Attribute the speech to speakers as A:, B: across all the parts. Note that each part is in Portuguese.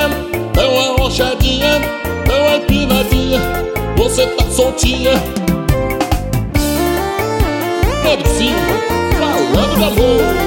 A: louquinha, dá uma rochadinha, dá uma empinadinha, você tá soltinha. Pedro Silva, falando de amor.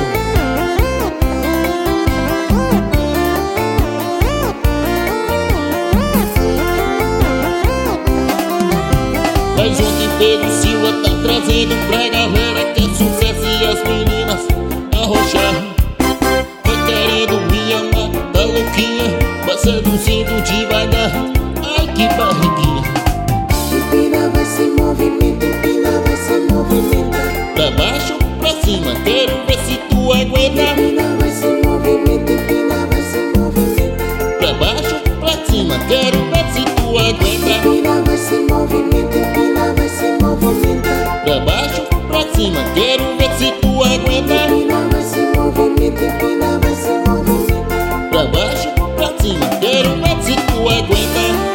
A: Mas ontem Pedro Silva tá trazendo pra galera que é sucesso e as meninas arrocharam. Tá querendo me amar, tá louquinha, vai seduzindo devagar. Ai que barriguinha.
B: Empina, vai se movimenta, empina, vai se movimenta.
A: Pra baixo, pra cima, quero ver se tu aguenta.
B: Empina, vai se movimenta, empina, vai se movimenta.
A: Pra baixo, pra cima, quero ver se tu aguenta.
B: Empina, vai se movimenta, empina, vai se movimenta.
A: Pra baixo, pra cima, quero ver se tu aguenta.
B: Empina, vai se movimenta, empina, vai se movimenta.
A: Pra baixo, pra cima, quero ver se tu aguenta.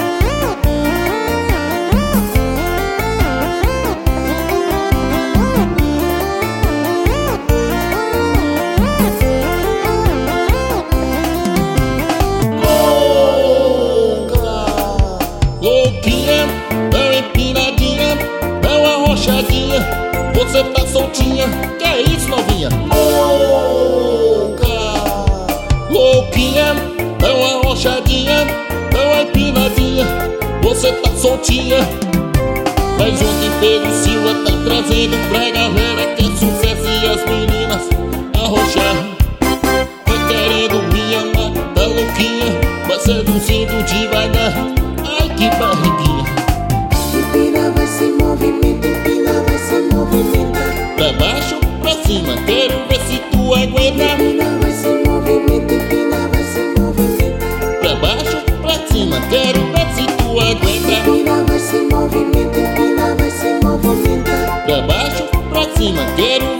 A: Louquinha, dá uma empinadinha, dá uma rochadinha, você tá soltinha. Que é isso, novinha? Louca. Louquinha, dá uma rochadinha, dá uma empinadinha, você tá soltinha. Mas ontem Pedro Silva tá trazendo pra galera que é sucesso e as meninas arrocharam. Tá querendo me amar, tá louquinha, vai seduzindo devagar. Ai que barriguinha.
B: Empina, vai se movimenta, empina, vai se movimenta.
A: Pra baixo, pra cima, quero ver se tu aguenta.
B: Empina, vai se movimenta, empina, vai se movimenta.
A: Pra baixo, pra cima, quero ver se tu aguenta.
B: Empina, vai se movimenta, empina, vai se movimenta.
A: Pra baixo, pra cima, quero